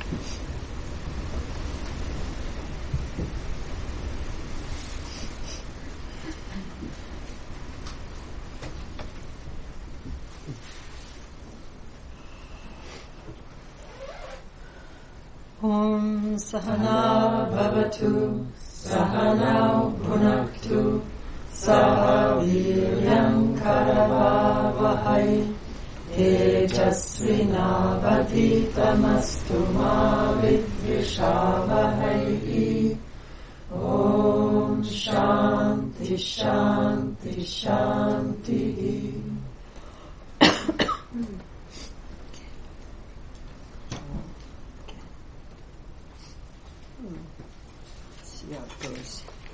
Om Sahana Bhavatu Sahanau Bhunaktu Saha Viryam Karavavahai Tejasvinavaditamastu ma vidvishavahai. Om Shanti Shanti Shanti. See how it goes.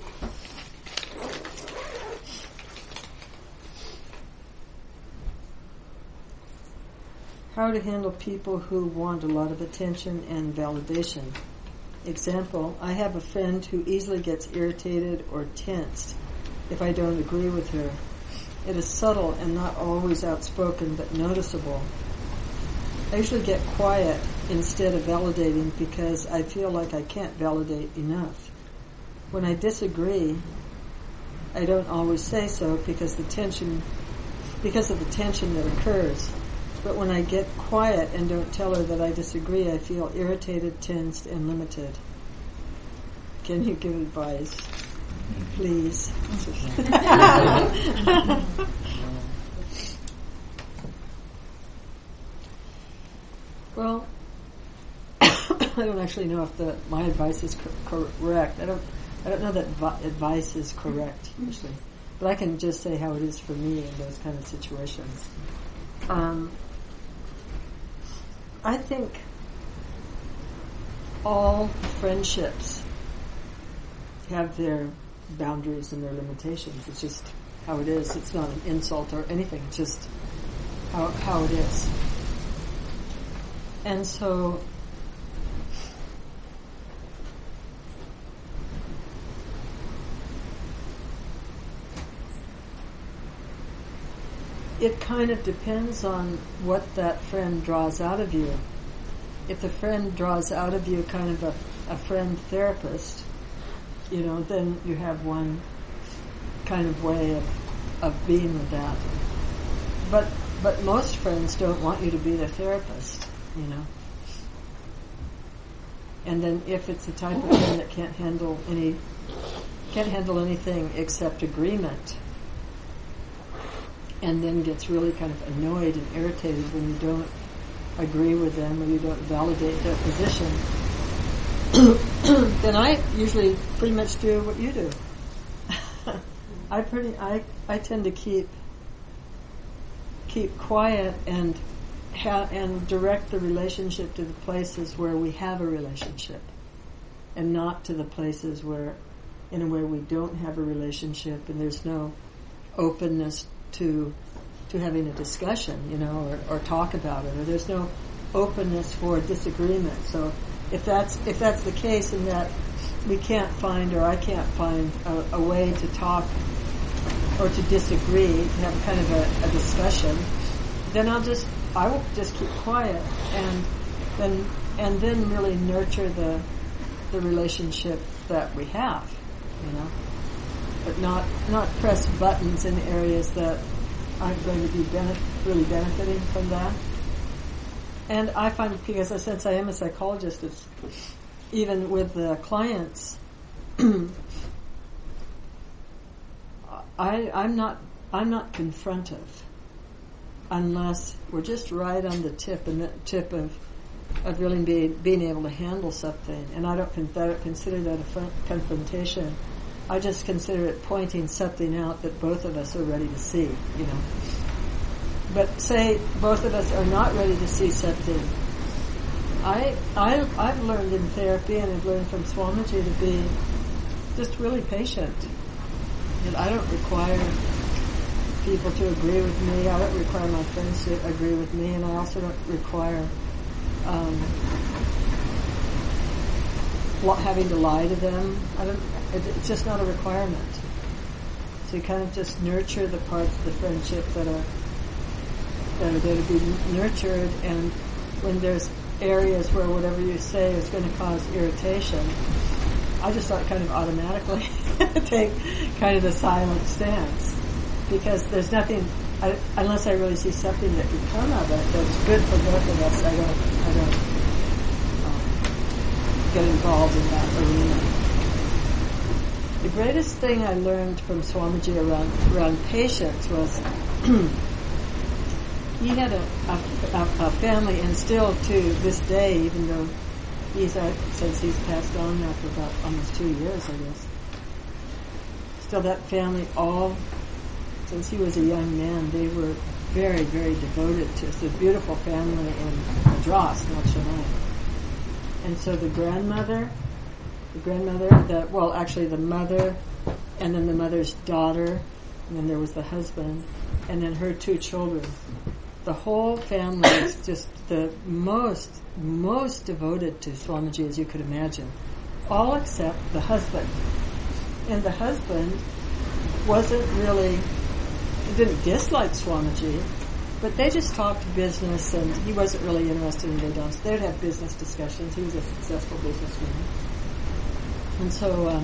How to handle people who want a lot of attention and validation. Example, I have a friend who easily gets irritated or tensed if I don't agree with her. It is subtle and not always outspoken, but noticeable. I usually get quiet instead of validating because I feel like I can't validate enough. When I disagree, I don't always say so because of the tension that occurs. But when I get quiet and don't tell her that I disagree, I feel irritated, tensed, and limited. Can you give advice? Please. Well, I don't actually know if my advice is correct. I don't know that advice is correct usually, but I can just say how it is for me in those kind of situations. I think all friendships have their boundaries and their limitations. It's just how it is. It's not an insult or anything. It's just how it is. And so it kind of depends on what that friend draws out of you. If the friend draws out of you kind of a friend therapist, then you have one kind of way of being with that. But most friends don't want you to be their therapist, And then if it's the type of friend that can't handle anything except agreement, and then gets really kind of annoyed and irritated when you don't agree with them or you don't validate their position, then I usually pretty much do what you do. I tend to keep quiet and direct the relationship to the places where we have a relationship, and not to the places where we don't have a relationship and there's no openness to having a discussion, or talk about it, or there's no openness for disagreement. So if that's the case, and that we can't find, or I can't find a way to talk or to disagree, to have kind of a discussion, then I will just keep quiet and then really nurture the relationship that we have, but not press buttons in areas that aren't going to be really benefiting from that. And I find, because since I am a psychologist, it's even with the clients, I'm not confrontive unless we're just right on the tip of really being able to handle something. And I don't consider that a confrontation. I just consider it pointing something out that both of us are ready to see, But say both of us are not ready to see something. I've learned in therapy, and I've learned from Swamiji, to be just really patient. And I don't require people to agree with me. I don't require my friends to agree with me, and I also don't require having to lie to them. It's just not a requirement. So you kind of just nurture the parts of the friendship that are there to be nurtured, and when there's areas where whatever you say is going to cause irritation, I just kind of automatically take kind of the silent stance, because there's nothing, unless I really see something that could come of it that's good for both of us. I don't get involved in that arena. The greatest thing I learned from Swamiji around patience was he had a family, and still to this day, even though since he's passed on now for about almost 2 years, I guess. Still, that family, since he was a young man, they were very, very devoted to us. A beautiful family in Madras, North Chennai. And so the mother, the mother, and then the mother's daughter, and then there was the husband, and then her 2 children. The whole family was just the most devoted to Swamiji as you could imagine, all except the husband. And the husband didn't dislike Swamiji, but they just talked business, and he wasn't really interested in Vedanta. They'd have business discussions. He was a successful businessman. And so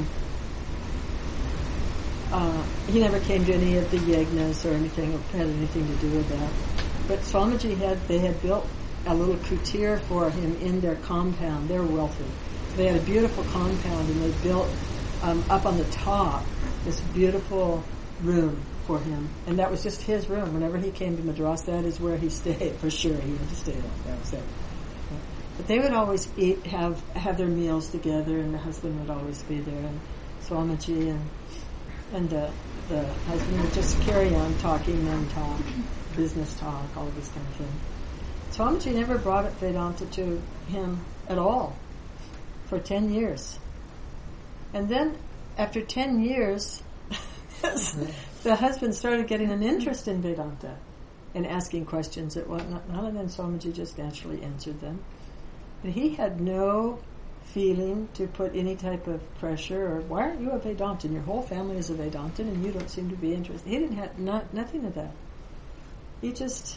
he never came to any of the yagnas or anything, or had anything to do with that. But Swamiji they had built a little kutir for him in their compound. They're wealthy. They had a beautiful compound, and they built up on the top this beautiful room for him. And that was just his room. Whenever he came to Madras, that is where he stayed. For sure, he had to stay there. That was it. But they would always have their meals together, and the husband would always be there. And Swamiji and the husband would just carry on talking, men talk, business talk, all of this kind of thing. Swamiji never brought up Vedanta to him at all for 10 years. And then, after 10 years, the husband started getting an interest in Vedanta and asking questions that whatnot, and then Swamiji just naturally answered them. But he had no feeling to put any type of pressure, or why aren't you a Vedantin? Your whole family is a Vedantin and you don't seem to be interested. He didn't have nothing of that. He just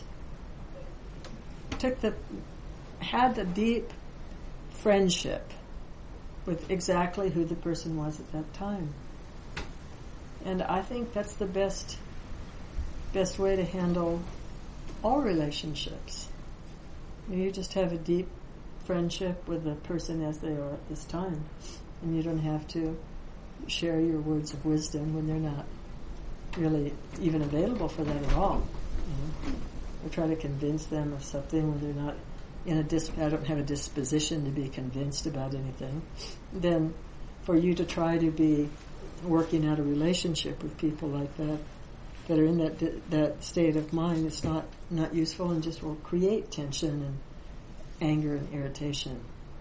had the deep friendship with exactly who the person was at that time. And I think that's the best way to handle all relationships. You just have a deep friendship with the person as they are at this time, and you don't have to share your words of wisdom when they're not really even available for that at all. Or try to convince them of something when they're not I don't have a disposition to be convinced about anything. Then for you to try to be working out a relationship with people like that are in that state of mind, it's not useful, and just will create tension and anger and irritation.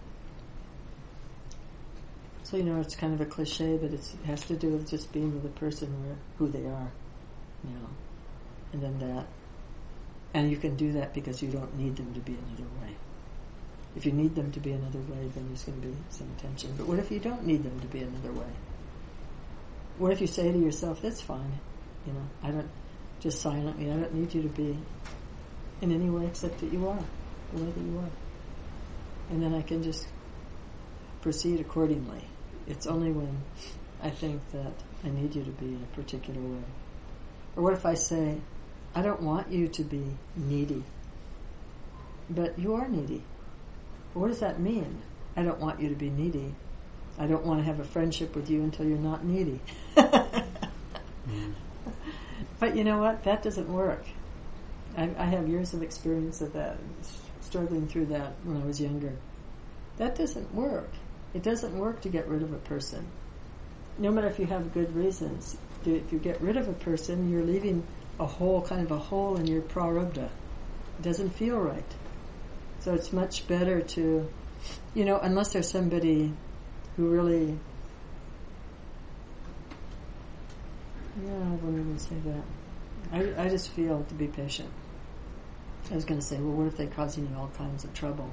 So it's kind of a cliche, but it has to do with just being with a person who they are, and then that. And you can do that because you don't need them to be another way. If you need them to be another way, then there's going to be some tension. But what if you don't need them to be another way? What if you say to yourself, that's fine, I don't, just silently, I don't need you to be in any way except that you are, the way that you are. And then I can just proceed accordingly. It's only when I think that I need you to be in a particular way. Or what if I say, I don't want you to be needy, but you are needy. Well, what does that mean? I don't want you to be needy. I don't want to have a friendship with you until you're not needy. But you know what? That doesn't work. I have years of experience of that, struggling through that when I was younger. That doesn't work. It doesn't work to get rid of a person. No matter if you have good reasons. If you get rid of a person, you're leaving a hole in your prarabdha. It doesn't feel right. So it's much better to, unless there's somebody who really, I wouldn't even say that. I just feel to be patient. I was going to say, well, what if they're causing you all kinds of trouble?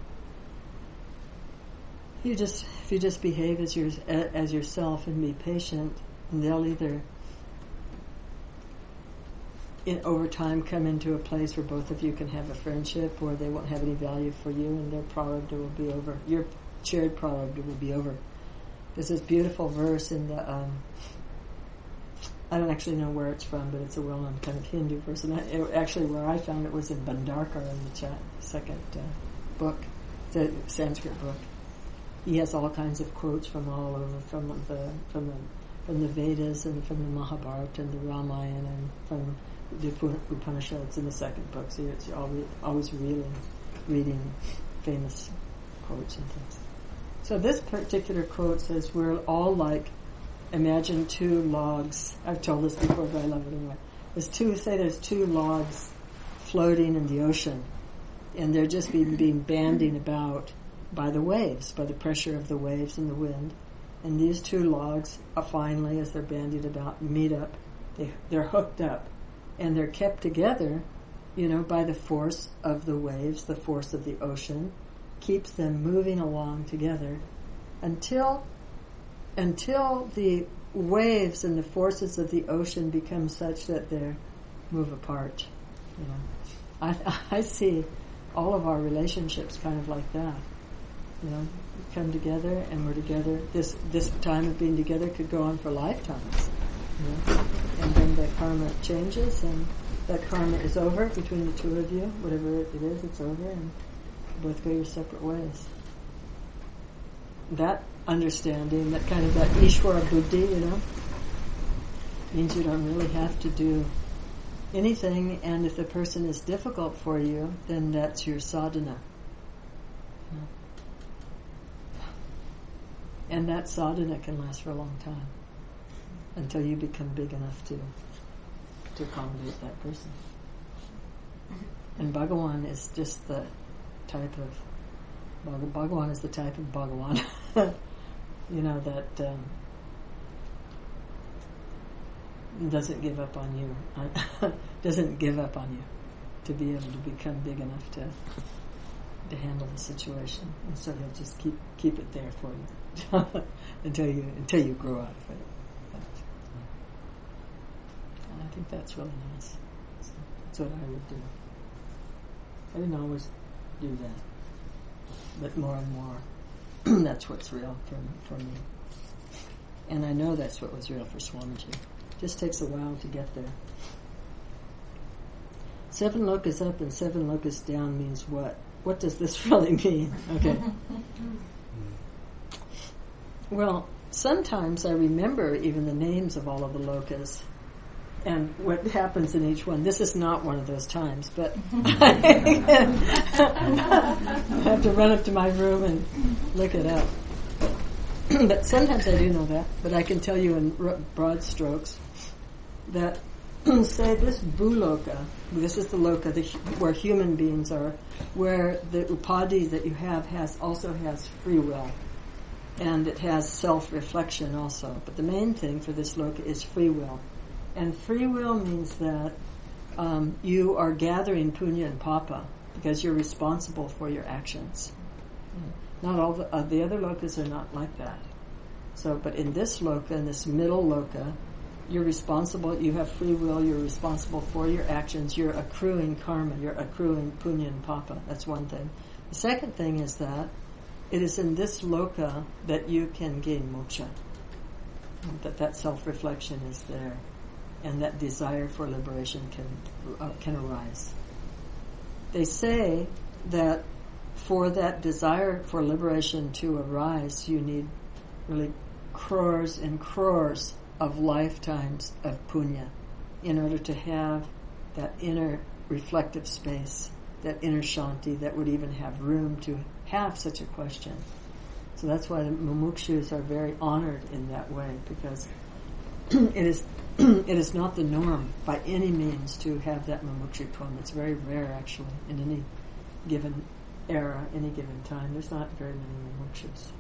If you just behave as yourself and be patient, and they'll either over time come into a place where both of you can have a friendship, or they won't have any value for you, and their prarabdha will be over. Your shared prarabdha will be over. There's this beautiful verse in the, I don't actually know where it's from, but it's a well-known kind of Hindu verse. And actually where I found it was in Bhandarkar in the second book, the Sanskrit book. He has all kinds of quotes from all over, from the Vedas and from the Mahabharata and the Ramayana and from the Upanishads in the second book. So it's always reading famous quotes and things. So this particular quote says, we're all like, imagine two logs. I've told this before, but I love it anyway. There's two logs floating in the ocean, and they're just being bandied about by the waves, by the pressure of the waves and the wind. And these two logs, finally, as they're bandied about, meet up. They're hooked up, and they're kept together, by the force of the waves, the force of the ocean, keeps them moving along together until the waves and the forces of the ocean become such that they move apart. I see all of our relationships kind of like that. We come together and we're together. This time of being together could go on for lifetimes. And then the karma changes, and that karma is over between the two of you. Whatever it is, it's over, and you both go your separate ways. That understanding, that kind of that Ishvara Buddhi, means you don't really have to do anything, and if the person is difficult for you, then that's your sadhana. And that sadhana can last for a long time, until you become big enough to accommodate that person. And Bhagawan is just the type of Bhagawan is the type of Bhagawan, that doesn't give up on you. Doesn't give up on you to be able to become big enough to handle the situation, and so he'll just keep it there for you until you grow out of it. And I think that's really nice. So that's what I would do. I didn't always do that, but more and more, that's what's real for me. And I know that's what was real for Swamiji. It just takes a while to get there. 7 lokas up and 7 lokas down means what? What does this really mean? Okay. Well, sometimes I remember even the names of all of the lokas and what happens in each one. This is not one of those times, but I have to run up to my room and look it up. But sometimes I do know that, but I can tell you in broad strokes that say this Bhuloka, this is the loka where human beings are, where the upadhi that you have also has free will, and it has self-reflection also. But the main thing for this loka is free will. And free will means that you are gathering punya and papa because you're responsible for your actions. Not all the other lokas are not like that. So, but in this loka, in this middle loka, you're responsible, you have free will, you're responsible for your actions, you're accruing karma, you're accruing punya and papa. That's one thing. The second thing is that it is in this loka that you can gain moksha. That self-reflection is there. And that desire for liberation can arise. They say that for that desire for liberation to arise, you need really crores and crores of lifetimes of punya in order to have that inner reflective space, that inner shanti that would even have room to have such a question. So that's why the mumukshus are very honored in that way, because it is not the norm by any means to have that mumukshutvam. It's very rare actually in any given era, any given time. There's not very many mumukshus.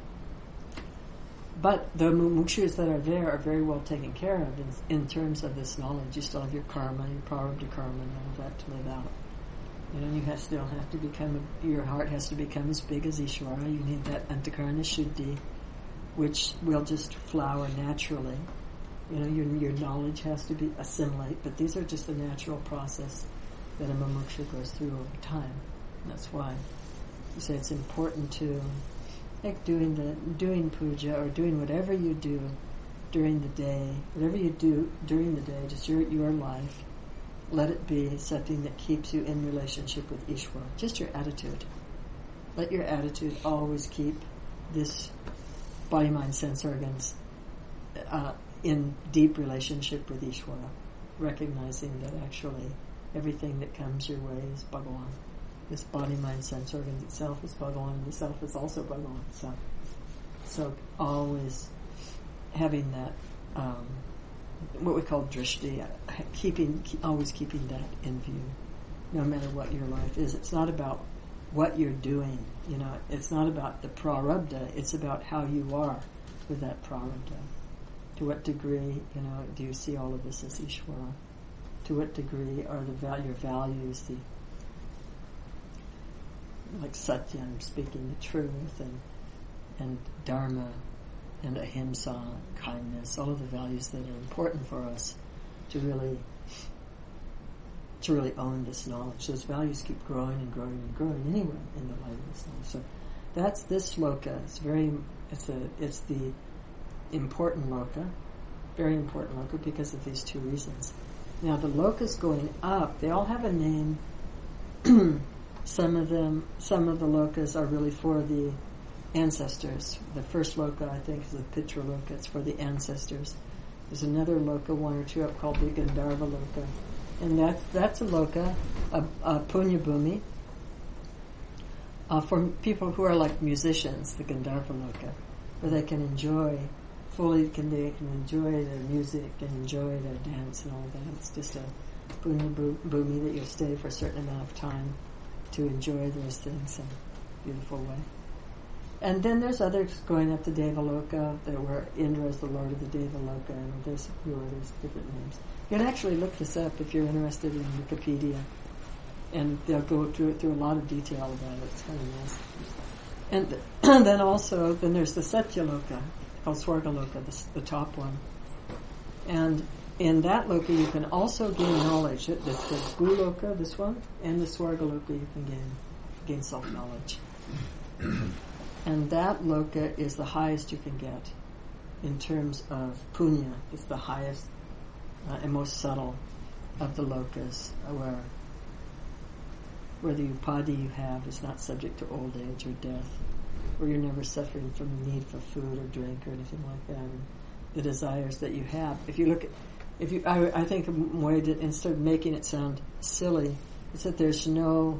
But the mumukshus that are there are very well taken care of in terms of this knowledge. You still have your karma, your prarabdha karma, and all that to live out. You still have to your heart has to become as big as Ishvara. You need that antakarana shuddhi, which will just flower naturally. Your knowledge has to be assimilate, but these are just a natural process that a mumuksha goes through over time. And that's why you say it's important to, like doing puja or doing whatever you do during the day, just your life, let it be something that keeps you in relationship with Ishvara. Just your attitude. Let your attitude always keep this body, mind, sense organs in deep relationship with Ishvara, recognizing that actually everything that comes your way is Bhagavan. This body, mind, sense organs itself is Bhagavan, the self is also Bhagavan. So always having that, what we call drishti, always keeping that in view, no matter what your life is. It's not about what you're doing, it's not about the prarabdha, it's about how you are with that prarabdha. To what degree, do you see all of this as Ishvara? To what degree are your values, like Satyam, speaking the truth, and Dharma, and Ahimsa, kindness, all of the values that are important for us to really own this knowledge. Those values keep growing and growing and growing anyway in the light of this knowledge. So that's this sloka. It's the important loka, very important loka because of these two reasons. Now the lokas going up, they all have a name. Some of the lokas are really for the ancestors. The first loka, I think, is the Pitra loka. It's for the ancestors. There's another loka, one or two up, called the Gandharva loka, and that's a loka, a punya bhumi, for people who are like musicians. The Gandharva loka, where they can enjoy fully, they can enjoy their music and enjoy their dance and all that. It's just a punya bhumi that you'll stay for a certain amount of time to enjoy those things in a beautiful way. And then there's others going up to Devaloka, where Indra is the lord of the Devaloka, and there's a few others, different names. You can actually look this up if you're interested in Wikipedia, and they'll go through a lot of detail about it. It's kind of nice. And then there's the Satyaloka, called Swargaloka, the top one. And in that loka you can also gain knowledge. There's the Bhuloka, this one, and the Swargaloka you can gain self-knowledge. And that loka is the highest you can get in terms of punya. It's the highest and most subtle of the lokas, where the upadhi you have is not subject to old age or death, where you're never suffering from the need for food or drink or anything like that. And the desires that you have. I think a way to, instead of making it sound silly, is that there's no.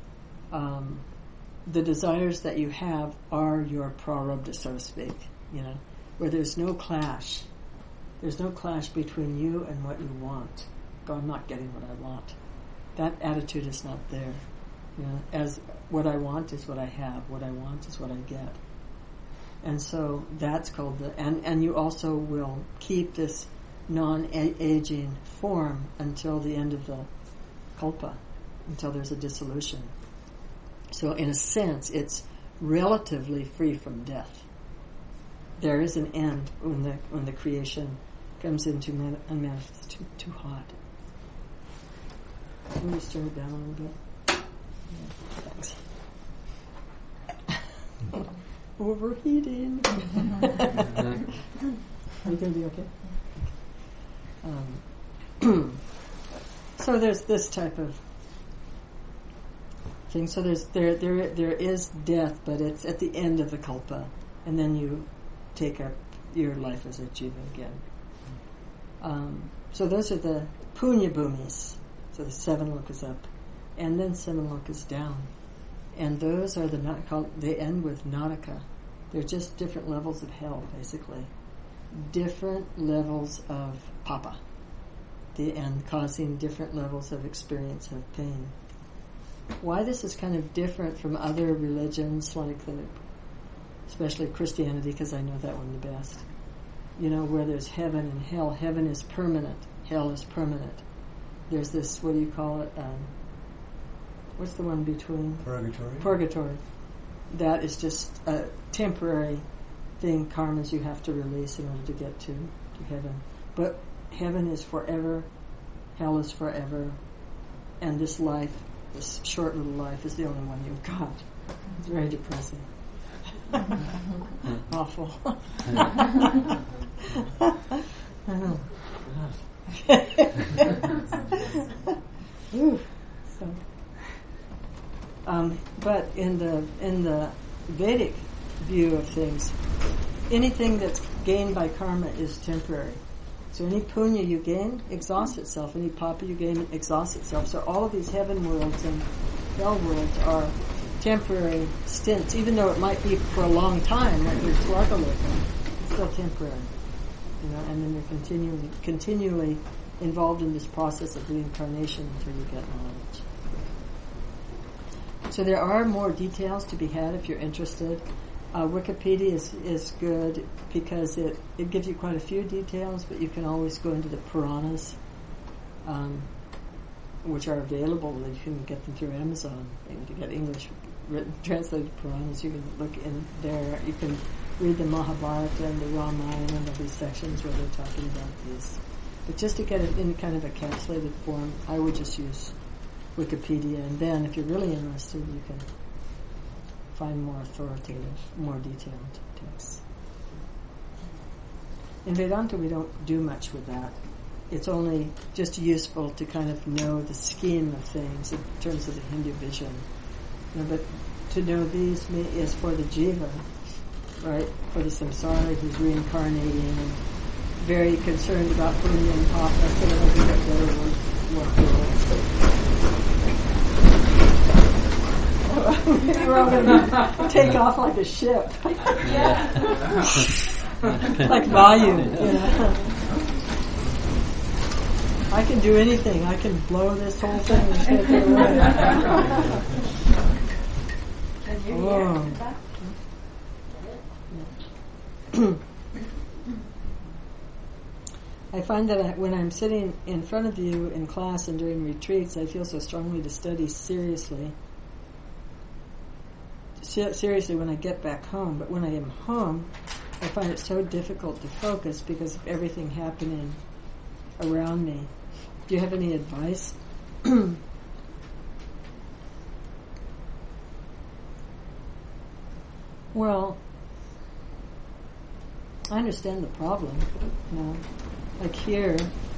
The desires that you have are your prarabdha, so to speak, where there's no clash. There's no clash between you and what you want. I'm not getting what I want. That attitude is not there. As what I want is what I have. What I want is what I get. And so that's called and you also will keep this non-aging form until the end of the kalpa, until there's a dissolution. So in a sense, it's relatively free from death. There is an end when the creation comes into unmanifest. It's too hot. Can we just turn it down a little bit? Yeah, thanks. Overheating. Are you going to be okay? So there's this type of thing. So there is death, but it's at the end of the kalpa, and then you take up your life as a jiva again. So those are the punya bhumis. So the 7 lokas up, and then 7 lokas down, and those are they end with naraka. They're just different levels of hell, basically, different levels of papa, and causing different levels of experience of pain. Why this is kind of different from other religions, like especially Christianity, because I know that one the best. Where there's heaven and hell. Heaven is permanent. Hell is permanent. There's this, what do you call it? What's the one between? Purgatory. That is just a temporary thing, karmas you have to release in order to get to heaven. But heaven is forever, hell is forever, and this life, this short little life, is the only one you've got. It's very depressing. Awful. But in the Vedic view of things, anything that's gained by karma is temporary. So any punya you gain exhausts itself. Any papa you gain exhausts itself. So all of these heaven worlds and hell worlds are temporary stints, even though it might be for a long time, like your Swargalokam, it's still temporary. And then you're continually involved in this process of reincarnation until you get knowledge. So there are more details to be had if you're interested. Wikipedia is good because it gives you quite a few details, but you can always go into the Puranas, which are available. You can get them through Amazon. And to get English written, translated Puranas, you can look in there. You can read the Mahabharata and the Ramayana, and there'll be sections where they're talking about these. But just to get it in kind of a encapsulated form, I would just use Wikipedia, and then if you're really interested, you can find more authoritative, more detailed texts. In Vedanta, we don't do much with that. It's only just useful to kind of know the scheme of things in terms of the Hindu vision. But to know these is for the jiva, right? For the samsara who's reincarnating and very concerned about punya and papa, so that we get better Maybe we're all going to take off like a ship. Like Vayu, I can do anything. I can blow this whole thing and take it away. I find that when I'm sitting in front of you in class and during retreats, I feel so strongly to study seriously when I get back home. But when I am home, I find it so difficult to focus because of everything happening around me. Do you have any advice? Well, I understand the problem. Like here,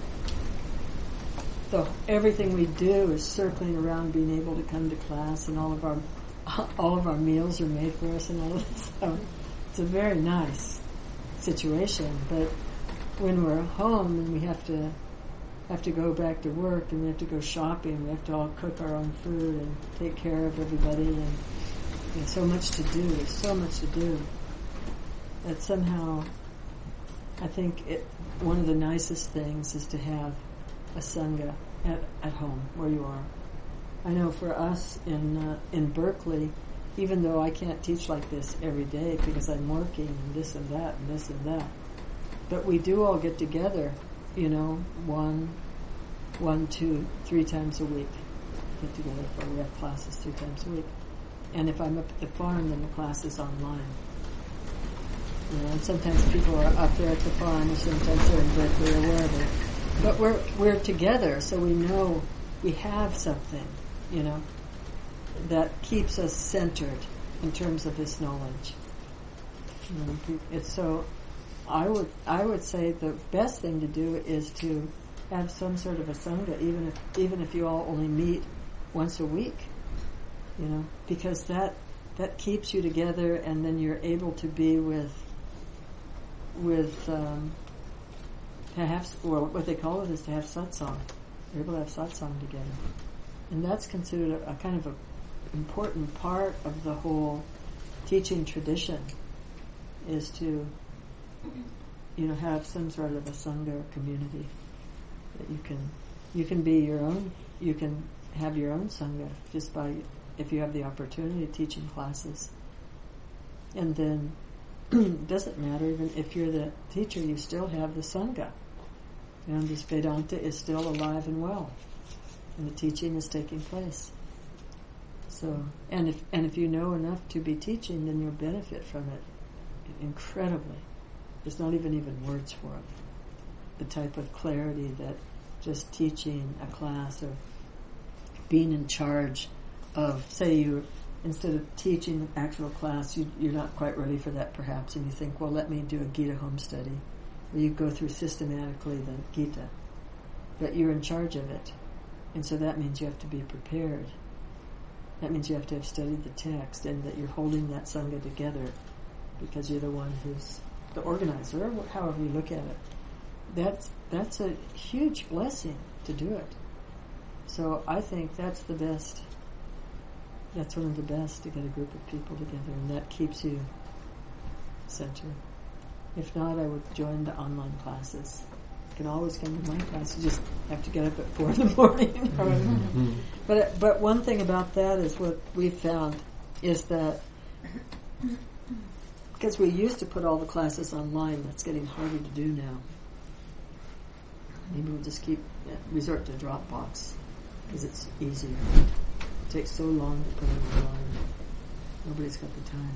everything we do is circling around being able to come to class, and all of our meals are made for us and all of this. So it's a very nice situation. But when we're home and we have to go back to work and we have to go shopping, we have to all cook our own food and take care of everybody, and there's so much to do. There's so much to do that somehow I think one of the nicest things is to have a sangha at home where you are. I know for us in Berkeley, even though I can't teach like this every day because I'm working and this and that and this and that, but we do all get together, 1, 2, 3 times a week. Get together we have classes 3 times a week. And if I'm up at the farm, then the class is online. And sometimes people are up there at the farm, or sometimes they're in Berkeley or wherever. But we're together, so we know we have something, that keeps us centered in terms of this knowledge. It's so. I would say the best thing to do is to have some sort of a sangha, even if you all only meet once a week, because that keeps you together, and then you're able to be to have, what they call it is to have satsang. You're able to have satsang together, and that's considered a kind of a important part of the whole teaching tradition, is to have some sort of a sangha community that you can be your own. You can have your own sangha just by, if you have the opportunity of teaching classes. And then it doesn't matter, even if you're the teacher, you still have the sangha. This Vedanta is still alive and well, and the teaching is taking place. So, and if you know enough to be teaching, then you'll benefit from it incredibly. There's not even words for it. the type of clarity that just teaching a class or being in charge of, say you, instead of teaching the actual class, you're not quite ready for that perhaps, and you think, well, let me do a Gita home study, where you go through systematically the Gita, but you're in charge of it. And so that means you have to be prepared. That means you have to have studied the text, and that you're holding that Sangha together because you're the one who's the organizer, or however you look at it. That's a huge blessing to do it. So I think that's the best. That's one of the best, to get a group of people together, and that keeps you centered. If not, I would join the online classes. You can always come to my class. You just have to get up at 4 in the morning. Or whatever. But one thing about that is what we found is that because we used to put all the classes online, that's getting harder to do now. Maybe we'll just resort to Dropbox because it's easier. It takes so long to put it online. Nobody's got the time.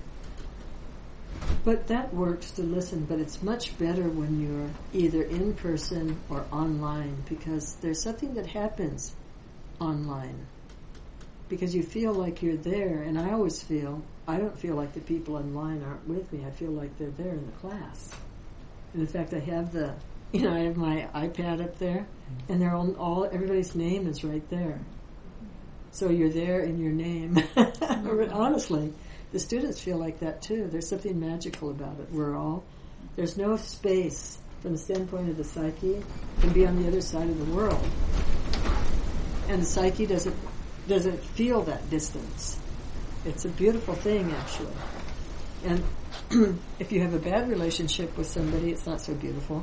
But that works to listen, but it's much better when you're either in person or online, because there's something that happens online. Because you feel like you're there, and I always feel, I don't feel like the people online aren't with me. I feel like they're there in the class. And in fact, I have I have my iPad up there, and they're everybody's name is right there. So you're there in your name. Honestly, the students feel like that too. There's something magical about it. There's no space from the standpoint of the psyche to be on the other side of the world. And the psyche doesn't feel that distance. It's a beautiful thing, actually. And if you have a bad relationship with somebody, it's not so beautiful.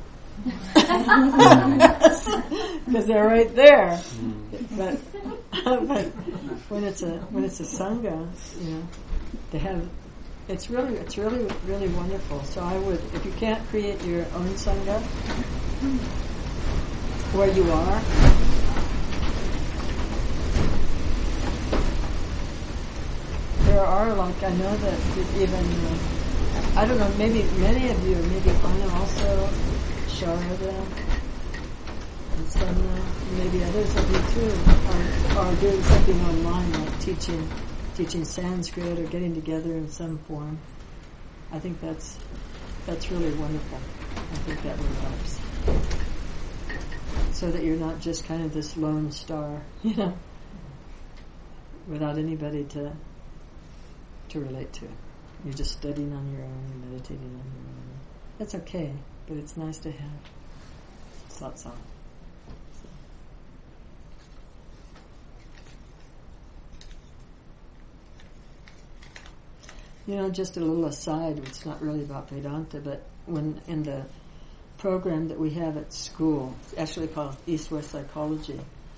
Because they're right there. But when it's a sangha, it's really wonderful. So I would, if you can't create your own sangha where you are, there are, I know that even, I don't know, maybe many of you, maybe Anna also, Sharada, and Samna, maybe others of you too, are doing something online, like teaching Sanskrit or getting together in some form. I think that's really wonderful. I think that really helps. So that you're not just kind of this lone star, without anybody to relate to. You're just studying on your own, you're meditating on your own. That's okay, but it's nice to have satsang. Just a little aside, it's not really about Vedanta, but when in the program that we have at school, it's actually called East-West Psychology,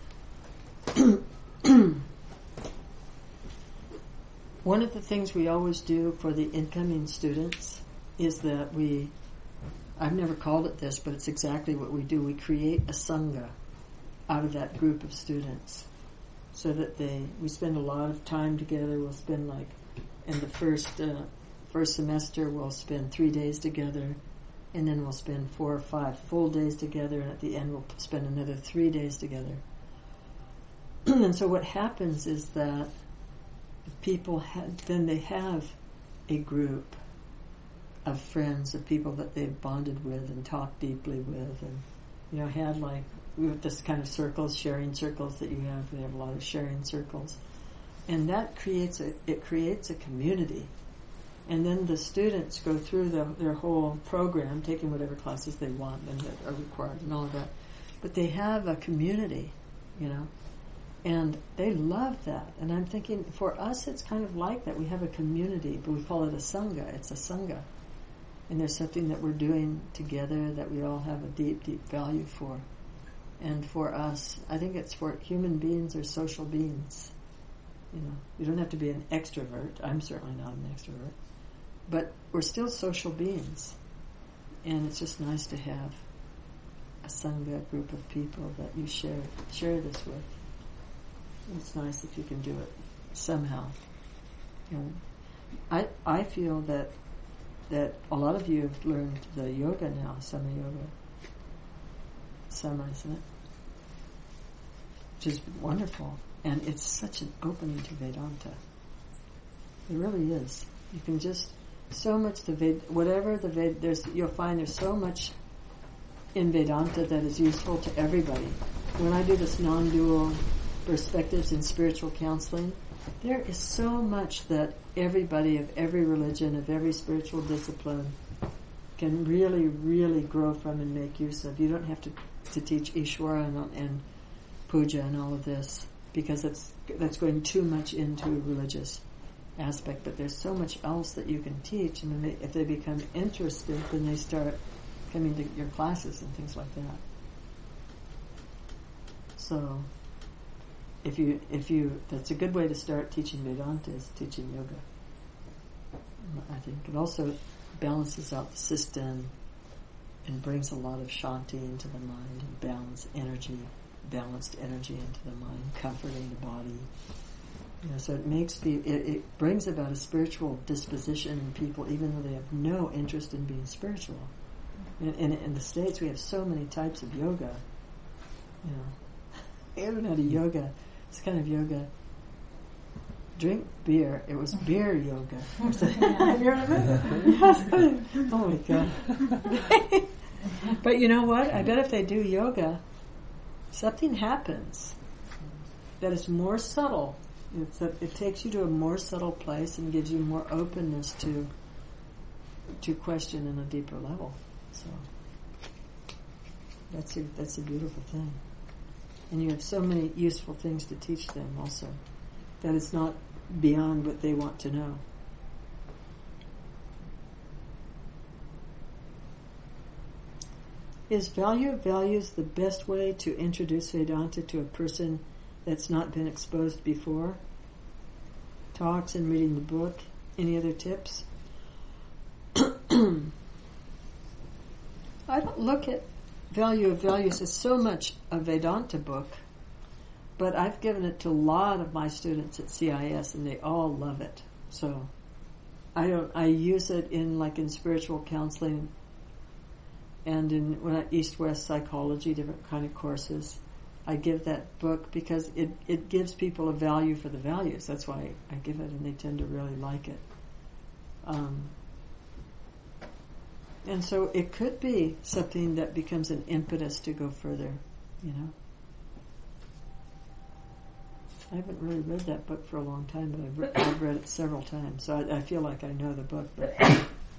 one of the things we always do for the incoming students is that I've never called it this, but it's exactly what we do. We create a sangha out of that group of students so that we spend a lot of time together. We'll spend in the first semester we'll spend 3 days together, and then we'll spend 4 or 5 full days together, and at the end we'll spend another 3 days together. And so what happens is that people then they have a group of friends, of people that they've bonded with and talked deeply with, and had with this kind of circles, sharing circles that you have. We have a lot of sharing circles, and that creates a community. And then the students go through their whole program, taking whatever classes they want and that are required and all of that. But they have a community, and they love that. And I'm thinking, for us, it's kind of like that. We have a community, but we call it a sangha. It's a sangha. And there's something that we're doing together that we all have a deep, deep value for. And for us, I think it's for human beings or social beings. You don't have to be an extrovert. I'm certainly not an extrovert. But we're still social beings. And it's just nice to have a sangha, group of people that you share this with. It's nice if you can do it somehow. I feel that a lot of you have learned the yoga now, Sama Yoga, summer, isn't it? Which is wonderful. And it's such an opening to Vedanta. It really is. You can just, so much you'll find there's so much in Vedanta that is useful to everybody. When I do this non-dual perspectives in spiritual counseling, there is so much that everybody of every religion, of every spiritual discipline can really, really grow from and make use of. You don't have to teach Ishvara and puja and all of this, because that's going too much into religious aspect. But there's so much else that you can teach, and if they become interested, then they start coming to your classes and things like that. So, if you, that's a good way to start teaching Vedanta, is teaching yoga. I think it also balances out the system and brings a lot of shanti into the mind and balanced energy into the mind, comforting the body. So it brings about a spiritual disposition in people, even though they have no interest in being spiritual. In the States, we have so many types of yoga. I haven't had a yoga. It's kind of yoga. Drink beer. It was beer yoga. Have you heard of it? Oh my God. But you know what? I bet if they do yoga, something happens that is more subtle. It takes you to a more subtle place and gives you more openness to question in a deeper level. So that's a beautiful thing. And you have so many useful things to teach them also, that it's not beyond what they want to know. Is Value of Values the best way to introduce Vedanta to a person that's not been exposed before? Talks and reading the book. Any other tips? I don't look at Value of Values as so much a Vedanta book, but I've given it to a lot of my students at CIS, and they all love it. So I use it in spiritual counseling and in East-West psychology, different kind of courses. I give that book because it gives people a value for the values. That's why I give it, and they tend to really like it. And so it could be something that becomes an impetus to go further, I haven't really read that book for a long time, but I've read it several times, so I feel like I know the book. But well,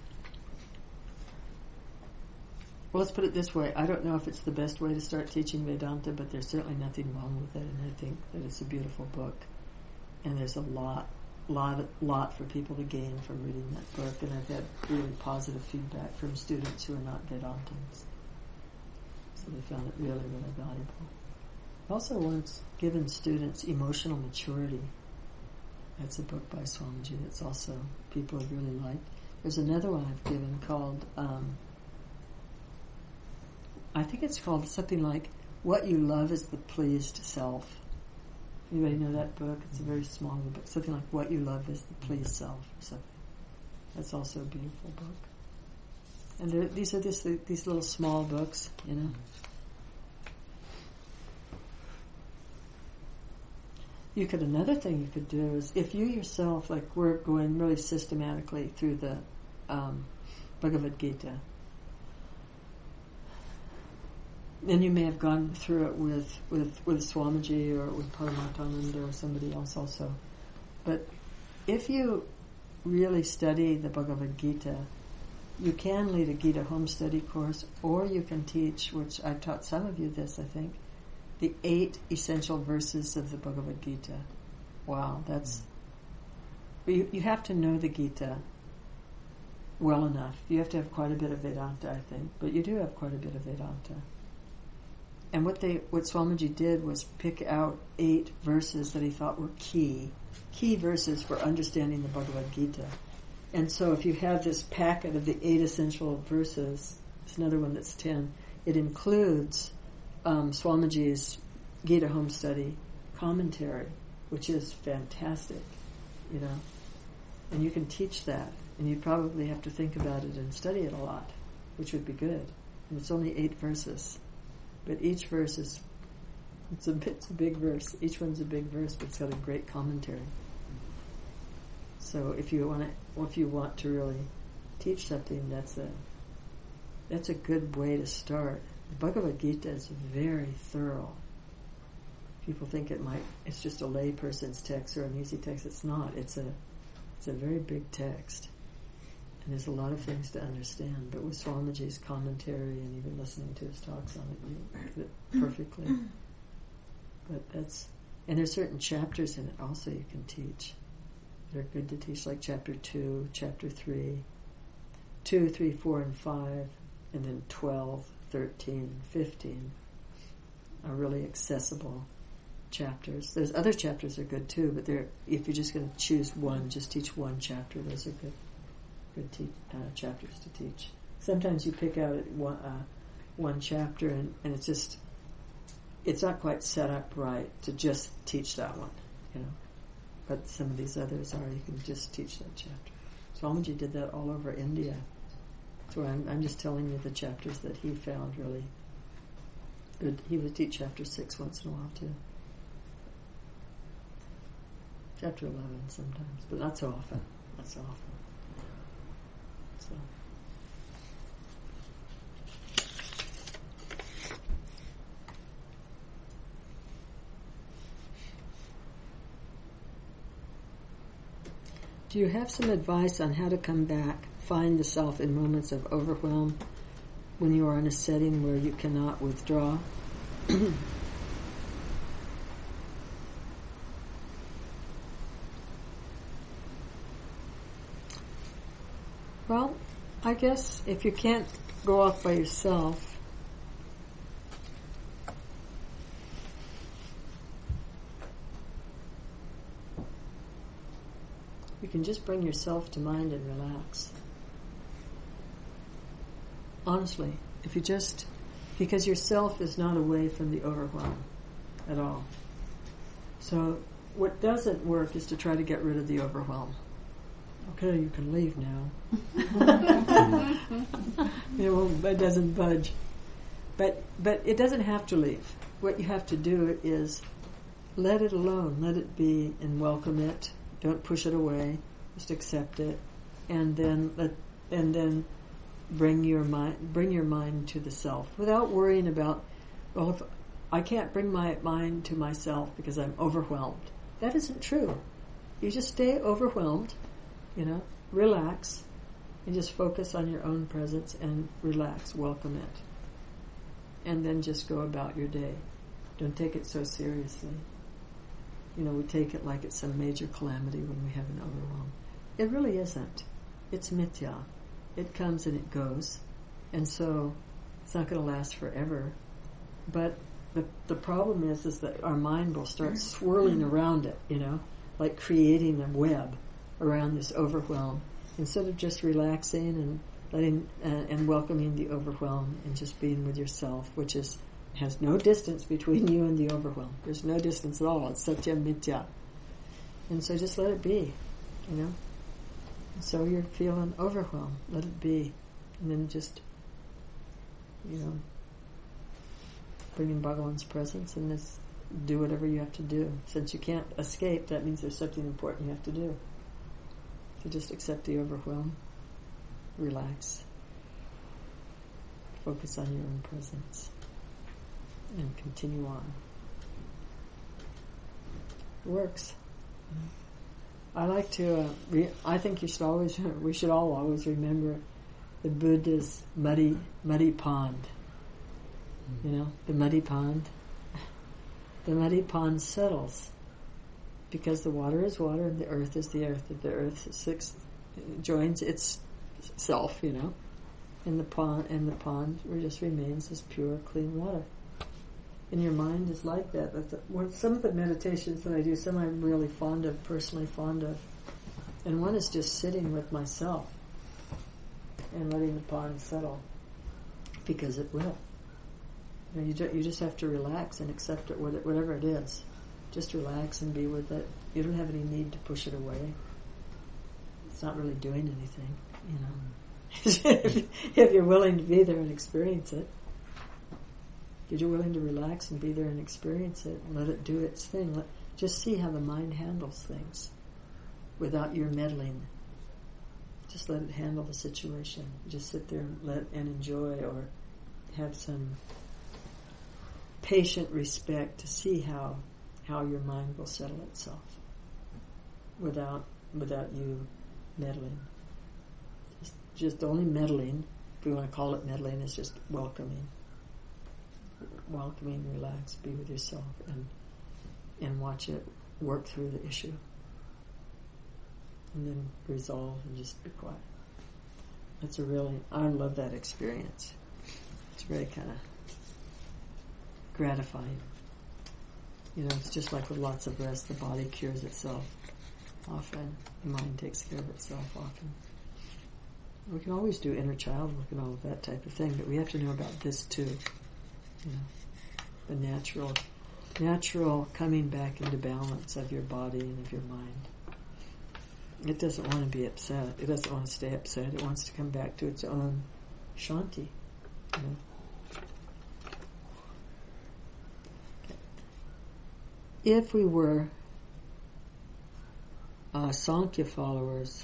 let's put it this way. I don't know if it's the best way to start teaching Vedanta, but there's certainly nothing wrong with it, and I think that it's a beautiful book. And there's a lot for people to gain from reading that book, and I've had really positive feedback from students who are not Vedantins. So they found it really, really valuable. I also once given students Emotional Maturity. That's a book by Swamiji that's also people have really liked. There's another one I've given called, I think it's called something like What You Love is the Pleased Self. Anybody know that book? It's a very small book. Something like What You Love is the Pleased Self or something. That's also a beautiful book. And these are these little small books, Another thing you could do is, if you yourself, we're going really systematically through the Bhagavad Gita, and you may have gone through it with Swamiji or with Paramahansa or somebody else also. But if you really study the Bhagavad Gita, you can lead a Gita home study course, or you can teach, which I've taught some of you this, I think, the 8 essential verses of the Bhagavad Gita. Wow, you have to know the Gita well enough. You have to have quite a bit of Vedanta, I think, but you do have quite a bit of Vedanta. And what Swamiji did was pick out 8 verses that he thought were key verses for understanding the Bhagavad Gita. And so if you have this packet of the 8 essential verses, there's another one that's 10, it includes Swamiji's Gita Home Study commentary, which is fantastic, and you can teach that, and you probably have to think about it and study it a lot, which would be good. And it's only 8 verses. But each verse is, it's a big verse. Each one's a big verse, but it's got a great commentary. So if you want to really teach something, that's a good way to start. The Bhagavad Gita is very thorough. People think it's just a lay person's text or an easy text. It's not. It's a very big text. And there's a lot of things to understand. But with Swamiji's commentary and even listening to his talks on it, you get it perfectly. But and there's certain chapters in it also you can teach. They're good to teach, like chapter 2, chapter 3, 2, 3, 4, and 5, and then 12, 13, 15 are really accessible chapters. There's other chapters that are good too, but if you're just going to choose one, just teach one chapter. Those are good chapters to teach. Sometimes you pick out one chapter and it's not quite set up right to just teach that one, But some of these others are, you can just teach that chapter. Swamiji did that all over India. So I'm just telling you the chapters that he found really good. He would teach chapter 6 once in a while too. Chapter 11 sometimes, but not so often. So. Do you have some advice on how to come back, find the self in moments of overwhelm when you are in a setting where you cannot withdraw? Well, I guess if you can't go off by yourself, you can just bring yourself to mind and relax. Honestly, because yourself is not away from the overwhelm at all. So what doesn't work is to try to get rid of the overwhelm. Okay, you can leave now. It doesn't budge. But it doesn't have to leave. What you have to do is let it alone, let it be, and welcome it. Don't push it away. Just accept it, and then bring your mind to the self without worrying about. Well, if I can't bring my mind to myself because I'm overwhelmed, that isn't true. You just stay overwhelmed. Relax, and just focus on your own presence and relax, welcome it. And then just go about your day. Don't take it so seriously. We take it like it's some major calamity when we have an overwhelm. It really isn't. It's mithya. It comes and it goes. And so it's not going to last forever. But the problem is that our mind will start swirling around it, like creating a web around this overwhelm, instead of just relaxing and letting and welcoming the overwhelm and just being with yourself, which has no distance between you and the overwhelm. There's no distance at all. It's satya mithya. And so just let it be, So you're feeling overwhelmed. Let it be. And then just, bring in Bhagavan's presence and just do whatever you have to do. Since you can't escape, that means there's something important you have to do. So just accept the overwhelm, relax, focus on your own presence, and continue on. It works. I like to, I think we should all always remember the Buddha's muddy pond. The muddy pond. The muddy pond settles because the water is water and the earth is the earth. If the earth joins itself, in the pond just remains as pure, clean water. And your mind is like that. Some of the meditations that I do, some I'm really personally fond of. And one is just sitting with myself and letting the pond settle, because it will. You just have to relax and accept it, whatever it is. Just relax and be with it. You don't have any need to push it away. It's not really doing anything, if you're willing to be there and experience it. You're willing to relax and be there and experience it and let it do its thing. Just see how the mind handles things without your meddling. Just let it handle the situation. Just sit there and enjoy, or have some patient respect to see how your mind will settle itself without you meddling. Just only meddling, if we want to call it meddling, is just welcoming, relax, be with yourself, and watch it work through the issue, and then resolve and just be quiet. I love that experience. It's very kind of gratifying. It's just like with lots of rest, the body cures itself often, the mind takes care of itself often. We can always do inner child work and all of that type of thing, but we have to know about this too. The natural coming back into balance of your body and of your mind. It doesn't want to be upset. It doesn't want to stay upset. It wants to come back to its own shanti. If we were Sankhya followers,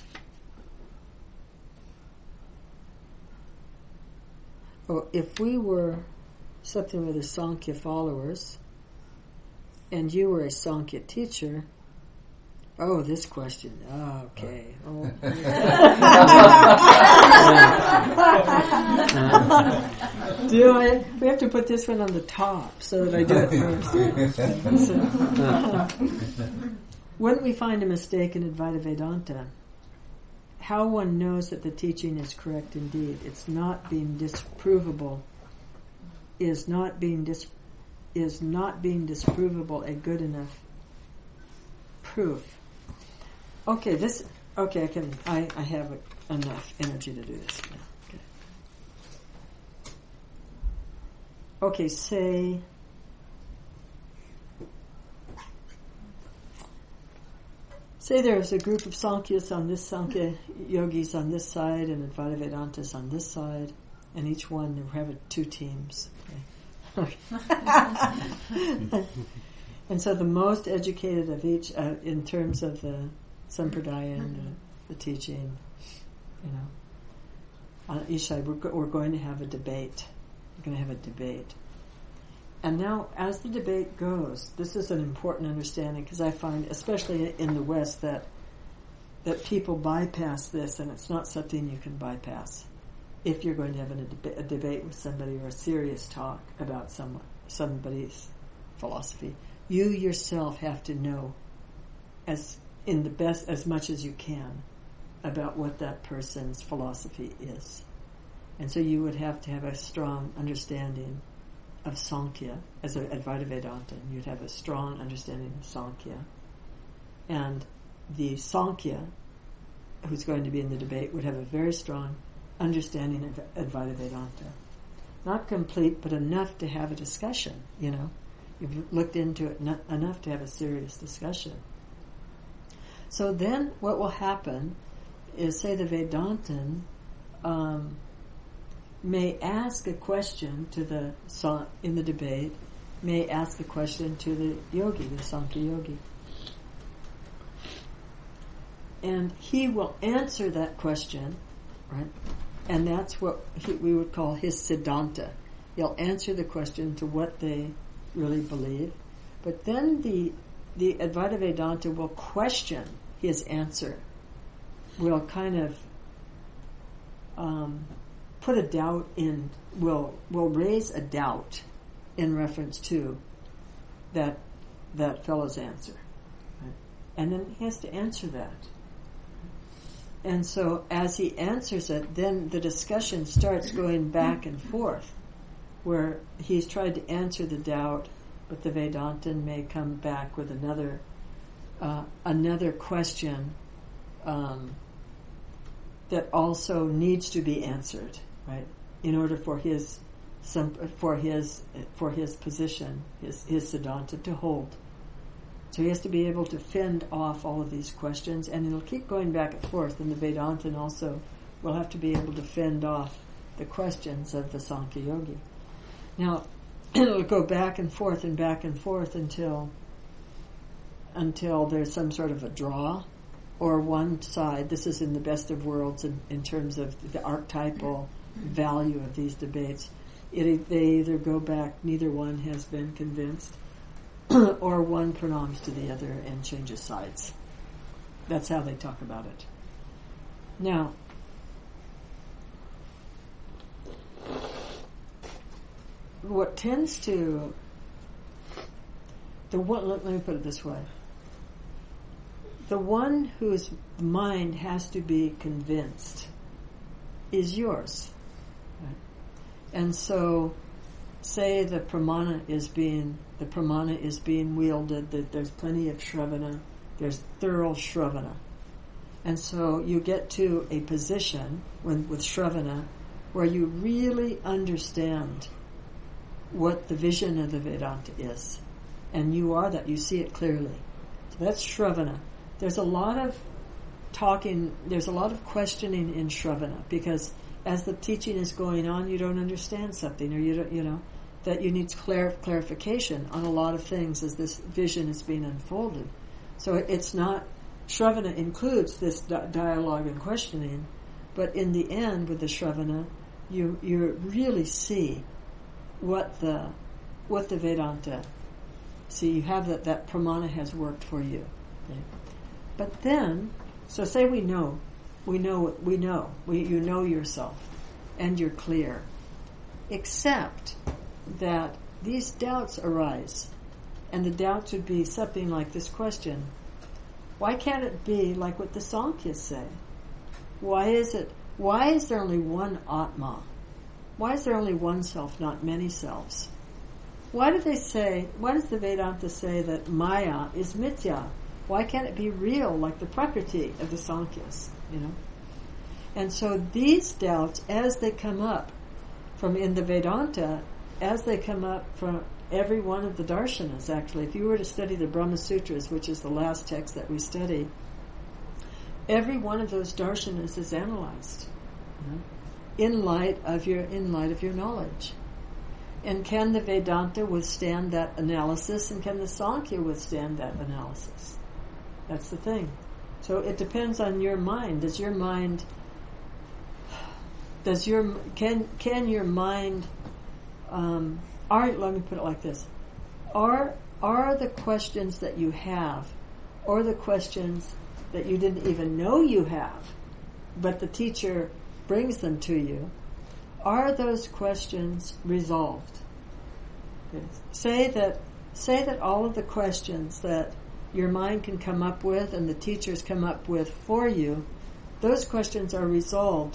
or if we were something with the Sankhya followers, and you were a Sankhya teacher, this question. Okay. We have to put this one on the top so that I do it first. When we find a mistake in Advaita Vedanta, how one knows that the teaching is correct indeed? It's not being disprovable. Is not being disprovable a good enough proof? I have enough energy to do this now. Okay, say there's a group of Sankhyas on this, Sankhya yogis on this side, and Advaita Vedantas on this side, and each one they have 2 teams. Okay. And so the most educated of each, in terms of the sampradaya and the teaching, on each side we're going to have a debate. We're going to have a debate. And now, as the debate goes, this is an important understanding, because I find, especially in the West, that people bypass this, and it's not something you can bypass. If you're going to have a debate with somebody, or a serious talk about somebody's philosophy, you yourself have to know as much as you can about what that person's philosophy is. And so you would have to have a strong understanding of Sankhya as an Advaita Vedanta. You'd have a strong understanding of Sankhya. And the Sankhya, who's going to be in the debate, would have a very strong understanding of Advaita Vedanta. Not complete, but enough to have a discussion, You've looked into it enough to have a serious discussion. So then what will happen is, say the Vedantin may ask a question in the debate, may ask a question to the yogi, the Sankhya yogi. And he will answer that question, right? And that's what we would call his siddhanta. He'll answer the question to what they really believe. But then the Advaita Vedanta will question his answer. Will kind of put a doubt in, will raise a doubt in reference to that fellow's answer. Right? And then he has to answer that. And so as he answers it, then the discussion starts going back and forth, where he's tried to answer the doubt, but the Vedantin may come back with another question that also needs to be answered, right? In order for his position, his siddhanta to hold. So he has to be able to fend off all of these questions, and it'll keep going back and forth, and the Vedantin also will have to be able to fend off the questions of the Sankhya yogi. Now, it'll go back and forth until there's some sort of a draw, or one side. This is in the best of worlds in terms of the archetypal value of these debates. They either go back, neither one has been convinced, or one pronounces to the other and changes sides. That's how they talk about it. Now, what tends to let me put it this way. The one whose mind has to be convinced is yours. Right? And so, say the pramana is being wielded, that there's plenty of shravana, there's thorough shravana. And so you get to a position with shravana where you really understand what the vision of the Vedanta is. And you are that, you see it clearly. So that's shravana. There's a lot of talking, there's a lot of questioning in shravana, because as the teaching is going on, you don't understand something, or you don't, that you need clarification on a lot of things as this vision is being unfolded. So it's not, shravana includes this dialogue and questioning, but in the end, with the shravana, you really see what the Vedanta. See, you have that pramana has worked for you. Okay? But then, so say you know yourself, and you're clear, except that these doubts arise, and the doubts would be something like this question: why can't it be like what the Samkhya say? Why is there only one Atma? Why is there only one self, not many selves? Why does the Vedanta say that Maya is mithya? Why can't it be real like the Prakriti of the Sankhyas? And so these doubts, as they come up from in the Vedanta, as they come up from every one of the darshanas, actually, if you were to study the Brahma Sutras, which is the last text that we study, every one of those darshanas is analyzed in light of your knowledge. And can the Vedanta withstand that analysis, and can the Sankhya withstand that analysis? That's the thing. So it depends on your mind. Can your mind, let me put it like this. Are the questions that you have, or the questions that you didn't even know you have, but the teacher brings them to you, are those questions resolved? Say that all of the questions that your mind can come up with and the teachers come up with for you, those questions are resolved.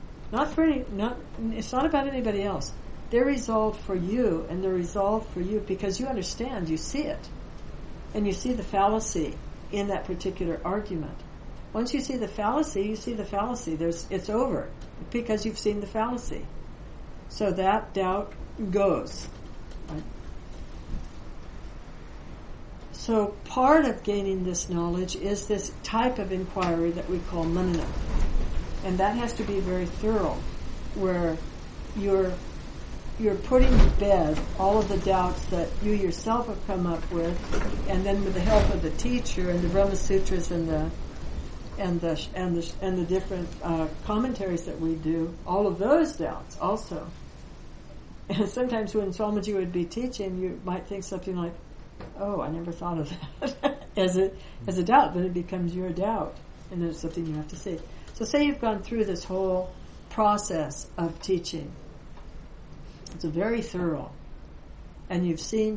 It's not about anybody else. They're resolved for you, and they're resolved for you because you understand, you see it. And you see the fallacy in that particular argument. Once you see the fallacy, it's over, because you've seen the fallacy. So that doubt goes. Right? So part of gaining this knowledge is this type of inquiry that we call manana. And that has to be very thorough, where you're putting to bed all of the doubts that you yourself have come up with, and then with the help of the teacher and the Brahma Sutras and the different commentaries that we do, all of those doubts also. And sometimes when Swamiji would be teaching, you might think something like, "Oh, I never thought of that," as a doubt. Then it becomes your doubt, and then it's something you have to see. So say you've gone through this whole process of teaching. It's very thorough. And you've seen.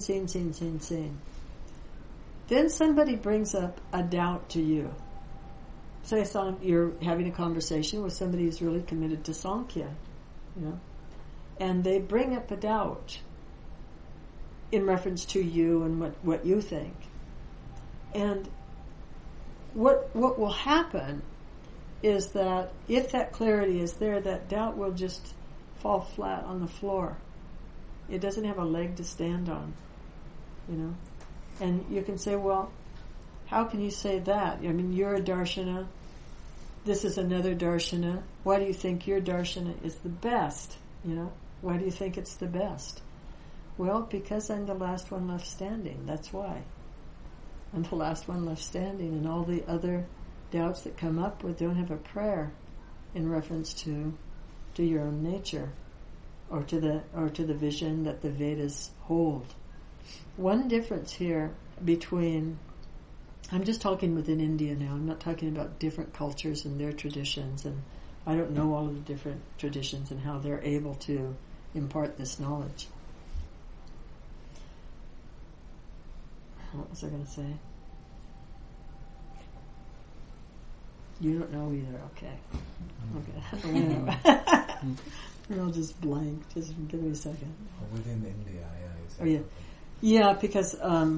Then somebody brings up a doubt to you. Say you're having a conversation with somebody who's really committed to Sankhya, and they bring up a doubt in reference to you and what you think. And what will happen is that if that clarity is there, that doubt will just fall flat on the floor. It doesn't have a leg to stand on, And you can say, well, how can you say that? I mean, you're a darshana. This is another darshana. Why do you think your darshana is the best? Why do you think it's the best? Well, because I'm the last one left standing. That's why. I'm the last one left standing, and all the other doubts that come up with don't have a prayer in reference to your own nature, or to the vision that the Vedas hold. One difference here between, I'm just talking within India now, I'm not talking about different cultures and their traditions, and I don't know all of the different traditions and how they're able to impart this knowledge. What was I going to say? You don't know either, okay. Okay. I'll just blank, just give me a second. Within India, yeah. Oh, yeah. Yeah, because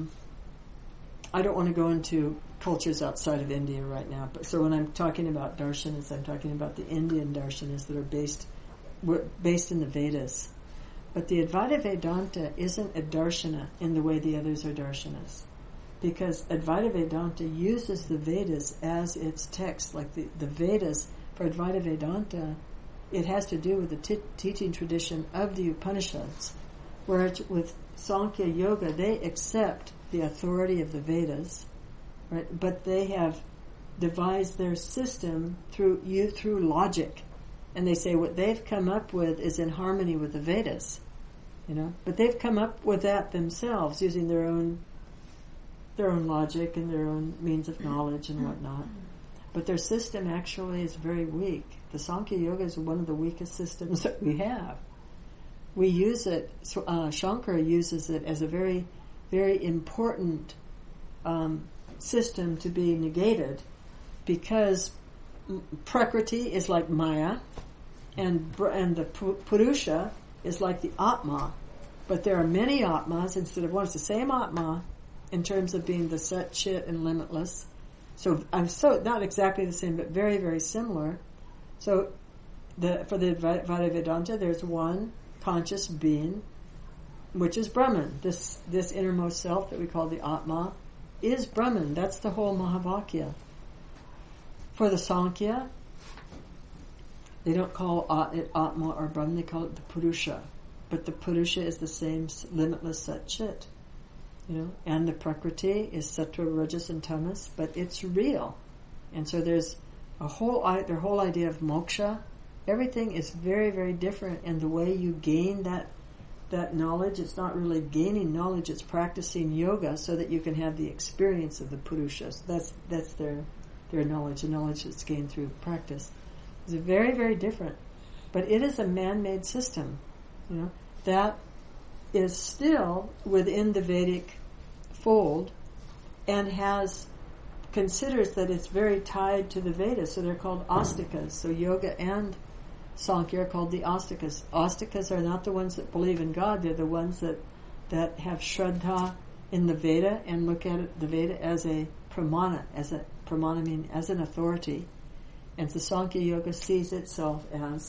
I don't want to go into cultures outside of India right now. But so when I'm talking about darshanas, I'm talking about the Indian darshanas that are based in the Vedas. But the Advaita Vedanta isn't a darshana in the way the others are darshanas. Because Advaita Vedanta uses the Vedas as its text. Like the Vedas, for Advaita Vedanta, it has to do with the teaching tradition of the Upanishads. Whereas with Sankhya Yoga, they accept the authority of the Vedas, right? But they have devised their system through logic, and they say what they've come up with is in harmony with the Vedas, But they've come up with that themselves using their own logic and their own means of knowledge and whatnot. But their system actually is very weak. The Sankhya Yoga is one of the weakest systems that we have. We use it, Shankara uses it as a very, very important system to be negated, because Prakriti is like Maya, and the Purusha is like the Atma. But there are many Atmas instead of one. It's the same Atma in terms of being the Sat, Chit, and limitless. So not exactly the same, but very, very similar. So for the Advaita Vedanta, there's one conscious being, which is Brahman. This innermost self that we call the Atma is Brahman. That's the whole Mahavakya. For the Sankhya, they don't call it Atma or Brahman, they call it the Purusha. But the Purusha is the same limitless Sat Chit. And the Prakriti is Sattva, Rajas, and Tamas, but it's real. And so there's their whole idea of moksha. Everything is very, very different, and the way you gain that knowledge, it's not really gaining knowledge, it's practicing yoga so that you can have the experience of the Purusha. So that's their knowledge, the knowledge that's gained through practice. It's very, very different. But it is a man-made system, that is still within the Vedic fold and considers that it's very tied to the Vedas, so they're called Astikas. So yoga and Sankhya are called the Astikas. Astikas are not the ones that believe in God, they're the ones that have Shraddha in the Veda and look at the Veda as a pramana, as an authority. And the Sankhya Yoga sees itself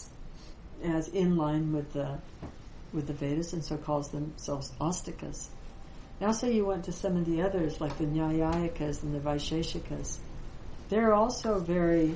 as in line with the Vedas, and so calls themselves Astikas. Now say you went to some of the others, like the Nyayikas and the Vaisheshikas. They're also very...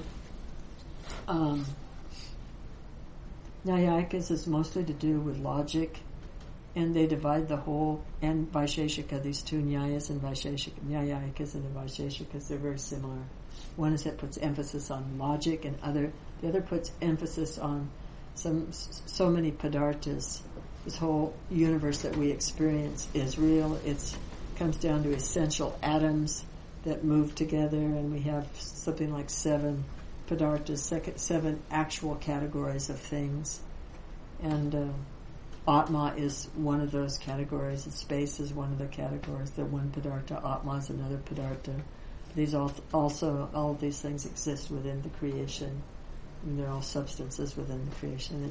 Nyayikas is mostly to do with logic, and they divide the whole, and Vaisheshika, these two Nyayas and Vaisheshika, Nyayikas and the Vaisheshikas, they're very similar. One is that puts emphasis on logic, and the other puts emphasis on so many padarthas. This whole universe that we experience is real. It comes down to essential atoms that move together, and we have something like 7 padarthas, 7 actual categories of things. And Atma is one of those categories, and space is one of the categories. The one padartha, Atma is another padartha. All of these things exist within the creation, and they're all substances within the creation.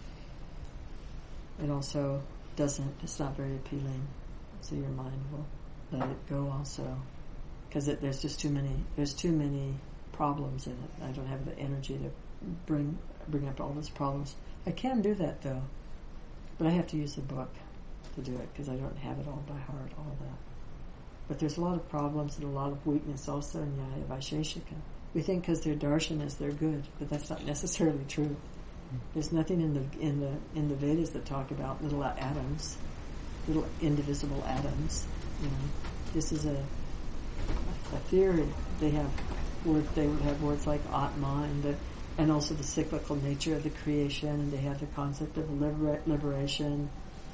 It also it's not very appealing, so your mind will let it go also, because there's just too many problems in it. I don't have the energy to bring up all those problems. I can do that though, but I have to use the book to do it, because I don't have it all by heart, all that. But there's a lot of problems and a lot of weakness also in Nyaya Vaisheshika. We think because they're darshanas they're good, but that's not necessarily true. There's nothing in the Vedas that talk about little atoms. little indivisible atoms. This is a theory. They would have words like Atma and also the cyclical nature of the creation, and they have the concept of liberation,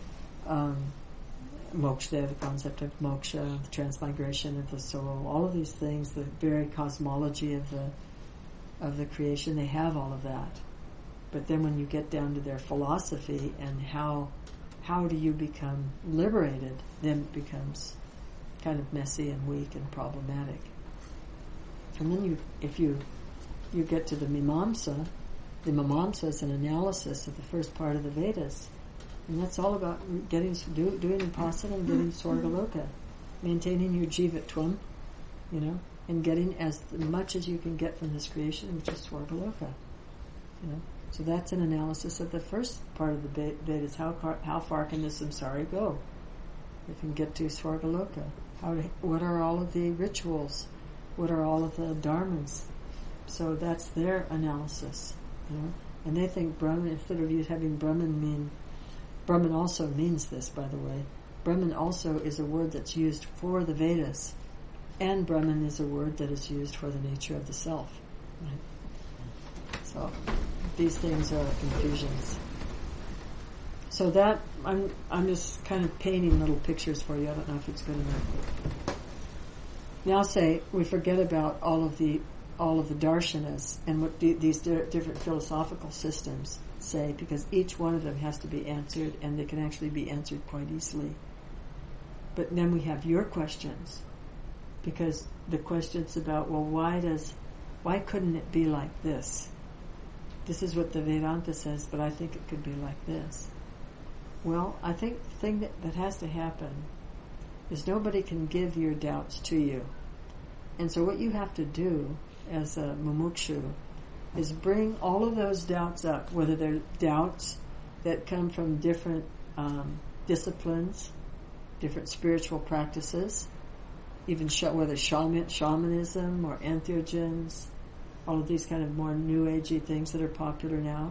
moksha, they have the concept of moksha, the transmigration of the soul, all of these things, the very cosmology of the creation, they have all of that. But then when you get down to their philosophy and how do you become liberated, then it becomes kind of messy and weak and problematic. And then if you get to the Mimamsa is an analysis of the first part of the Vedas. And that's all about doing Vipassana and getting Swargaloka, maintaining your Jivatvam, and getting as much as you can get from this creation, which is Swargaloka. So that's an analysis of the first part of the Vedas. How far can the samsari go? It can get to Swargaloka. What are all of the rituals? What are all of the dharmas? So that's their analysis, And they think Brahman, instead of you having Brahman also means this, by the way. Brahman also is a word that's used for the Vedas, and Brahman is a word that is used for the nature of the self. Right? So these things are confusions. So that I'm just kind of painting little pictures for you. I don't know if it's good enough. Now say we forget about all of the darshanas and what these different philosophical systems say, because each one of them has to be answered, and they can actually be answered quite easily. But then we have your questions, because the questions about, well, why couldn't it be like this? This is what the Vedanta says, but I think it could be like this. Well, I think the thing that has to happen is nobody can give your doubts to you. And so what you have to do as a mumukshu is bring all of those doubts up, whether they're doubts that come from different disciplines, different spiritual practices, even whether shamanism or entheogens, all of these kind of more new agey things that are popular now,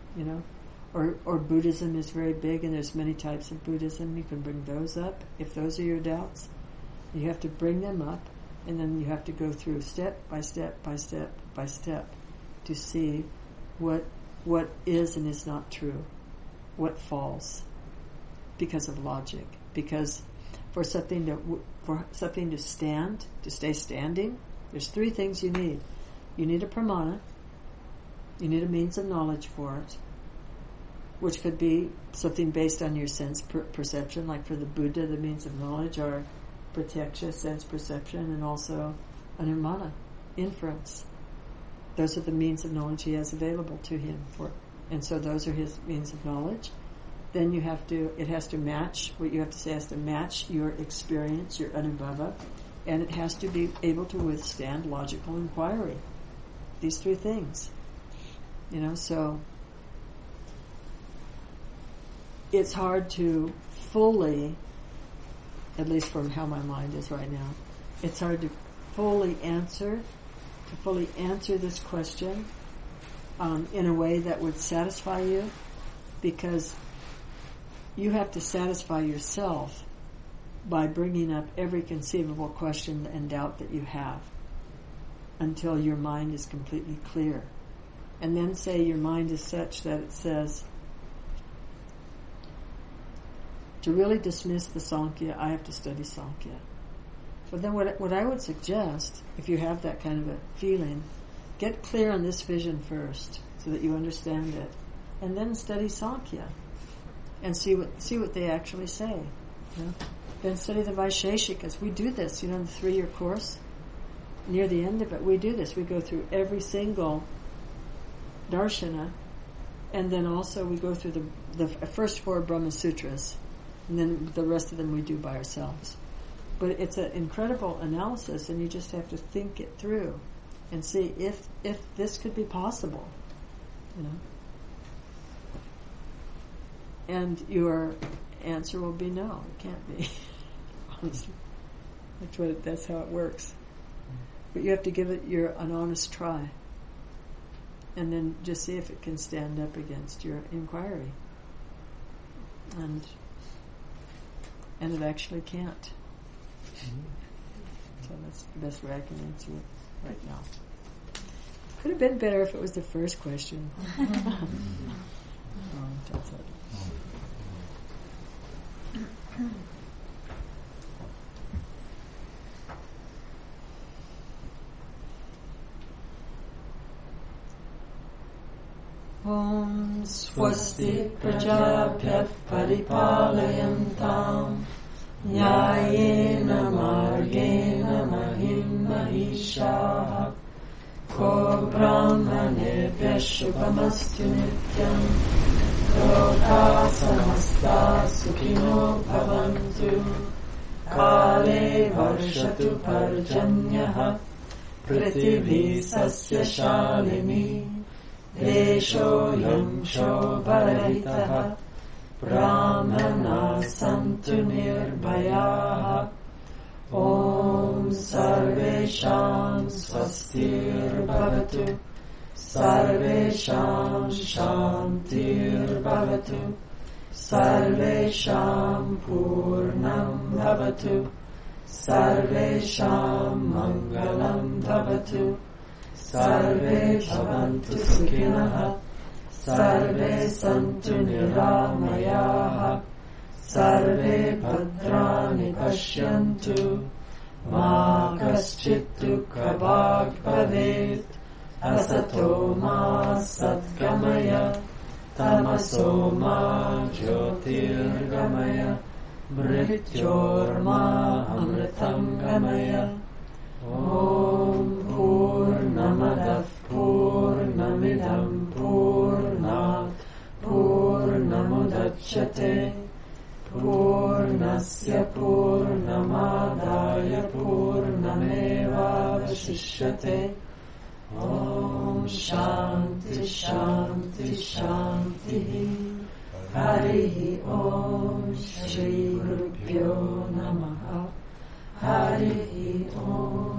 or Buddhism is very big, and there's many types of Buddhism. You can bring those up if those are your doubts. You have to bring them up, and then you have to go through step by step by step by step to see what is and is not true, what falls because of logic. Because for something to stand, to stay standing, there's three things you need. You need a pramana. You need a means of knowledge for it, which could be something based on your sense perception, like for the Buddha, the means of knowledge are pratyaksha, sense perception, and also anumana, inference. Those are the means of knowledge he has available to him and so those are his means of knowledge. Then it has to match, what you have to say has to match your experience, your anubhava, and it has to be able to withstand logical inquiry. These three things. So it's hard to fully, at least from how my mind is right now, it's hard to fully answer this question in a way that would satisfy you, because you have to satisfy yourself by bringing up every conceivable question and doubt that you have until your mind is completely clear. And then say your mind is such that it says, to really dismiss the Sankhya, I have to study Sankhya. But then what I would suggest, if you have that kind of a feeling, get clear on this vision first so that you understand it, and then study Sankhya and see what they actually say. Then study the Vaisheshikas. We do this, in the 3-year course. Near the end of it, we do this. We go through every single darshana, and then also we go through the first 4 Brahma Sutras, and then the rest of them we do by ourselves. But it's an incredible analysis, and you just have to think it through and see if this could be possible, And your answer will be no, it can't be. Honestly, that's how it works. But you have to give it an honest try, and then just see if it can stand up against your inquiry. And and it actually can't. So that's the best way I can answer it right now. Could have been better if it was the first question. That's it. Om Swasti Prajabhyah Paripalayantam Nyayena Margena Mahim Mahishaha Ko Brahmanebhya Shubhamastu Nityam Loka Samasta Sukhino Bhavantu Kale Varshatu Parjanyaha Prithibhi Sasya Shalini Desho Yam Shobharitaha Brahmana Santu Nirbhayaha Om Sarvesham Swastir Bhavatu Sarvesham Shantir Bhavatu Sarvesham Purnam Bhavatu Sarvesham Mangalam Bhavatu Sarve Bhavantu Sukhinah Sarve Santu Niramayaha Sarve Bhadrani Pashyantu Ma Kaschit Dukha Bhag Bhavet Asato Ma Satgamaya Tamaso Ma Jyotirgamaya Mrityorma Amritam Gamaya Om Purnamadav Purnamidam Purnat Purnamudachyate Purnasya Purnamadaya Purnameva Vashishyate Om Shanti Shanti Shanti Harihi Om Shri Gurubhyo Namaha Harihi Om